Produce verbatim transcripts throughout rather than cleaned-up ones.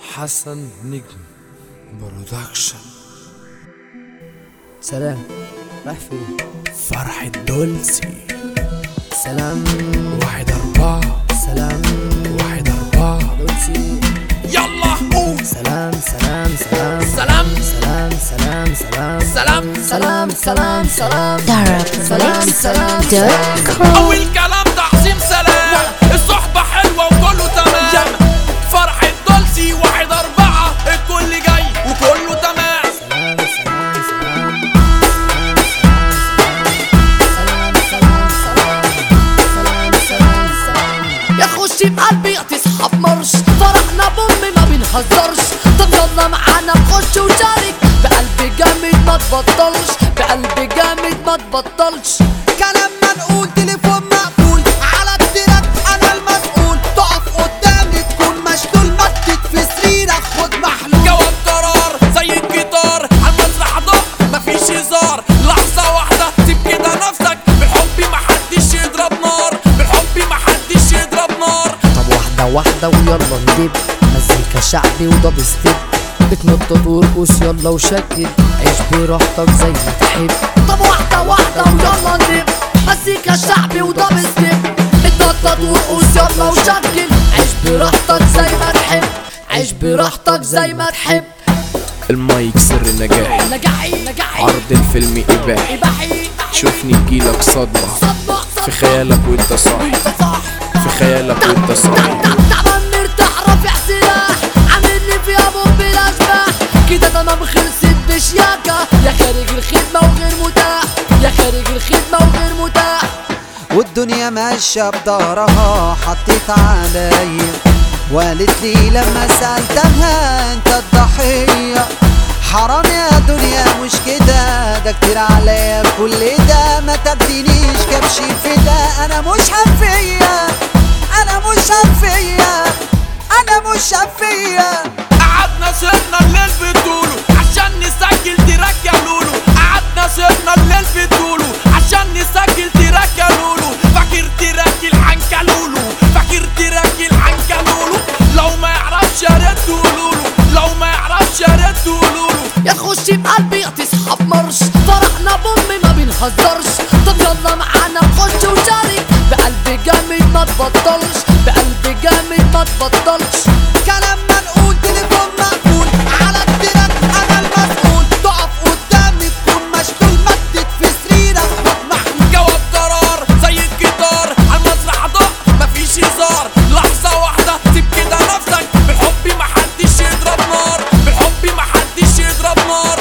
حسن نجم برودكشن. سلام رايح فين؟ فرح الدولسي. سلام واحد أربعة. سلام واحد أربعة دولسي. يلا قول. سلام سلام سلام سلام سلام سلام سلام سلام سلام سلام سلام سلام سلام سلام. أول كلام تعظيم سلام. الصحبة حلوة وكله تمام. فرح الدولسي واحد أربعة الكل جاي وكله تمام. سلام سلام سلام سلام سلام سلام سلام سلام. يا خشي بقلبي تصحى بمرش، فرحنا بأمي ما بنهزرش. طب يلا معانا نخش وشارك، بقلبي جامد ما تبطلش، بقلبي جامد ما تبطلش. كلام ما نقول تليفون مقفول على التراك، انا المسؤول. تقف قدامي تكون مشلول، مدد في سريرك خد محلول. جواب قرار زي الجيتار عالمسرح ضغط مفيش هزار. لحظة واحدة سيب كده نفسك، بالحب محدش يضرب نار، بالحب محدش يضرب نار. طب واحدة واحدة ويلا ندب، مزيكا شعبي ودب ستيب. بتنط ترقص يلا وشكل، عيش براحتك زي ما تحب. طب واحدة واحدة ويلا ندب، مزيكا شعبي ودب ستيب. بتنط ترقص يلا وشكل، عيش براحتك زي ما تحب، عيش براحتك زي ما تحب. المايك سر نجاحي، نجاحي نجاحي عرض الفيلم إباحي. إباحي شوفني تجيلك صدمة صدمة في خيالك وانت صاحي، صح. في خيالك وانت صاحي. تعبان مرتاح رافع سلاح، عاملني فيها بوم بلا اشباح. كده تمام خلصت بشياكة، يا خارج الخدمة وغير متاح، يا خارج الخدمة وغير متاح. والدنيا ماشية بضهرها، حطيت عليا وقالت لي لما سألتها انت الضحية. حرام يا دنيا مش كده، ده كتير عليا كل ده. ما تدينيش كبش في ده، انا مش هفية، انا مش هفية، انا مش هفية. قعدنا سهرنا الليل بطوله عشان نسجل تراك يا لولو. قعدنا سهرنا الليل بطوله عشان نسجل تراك يا لولو. فاكر تراك العنكلولو، فاكر تراك العنكلولو. لو ما يعرفش يا ريت تقولوله، لو ما يعرفش يا ريت تقولوله. يا تخشي بقلبي تصحى بمرش، فرحنا بأمي ما بنهزرش. طب يلا معانا نخش وشارك، بقلبي جامد ما تبطلش، بقلبي جامد ما تبطلش. كلام ما نقول تليفون مقفول على التراك، انا المسؤول. تقف قدامي تكون مشلول، مدد في سريرك خد محلول. جواب قرار زي الجيتار عالمسرح ضغط مفيش هزار. لحظة واحدة سيب كده نفسك، بالحب محدش يضرب نار، بالحب محدش يضرب نار.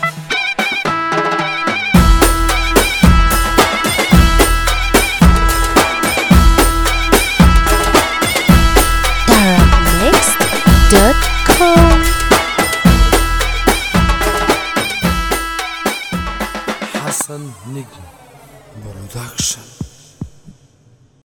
Mixed dot com. حسن نجم برودكشن.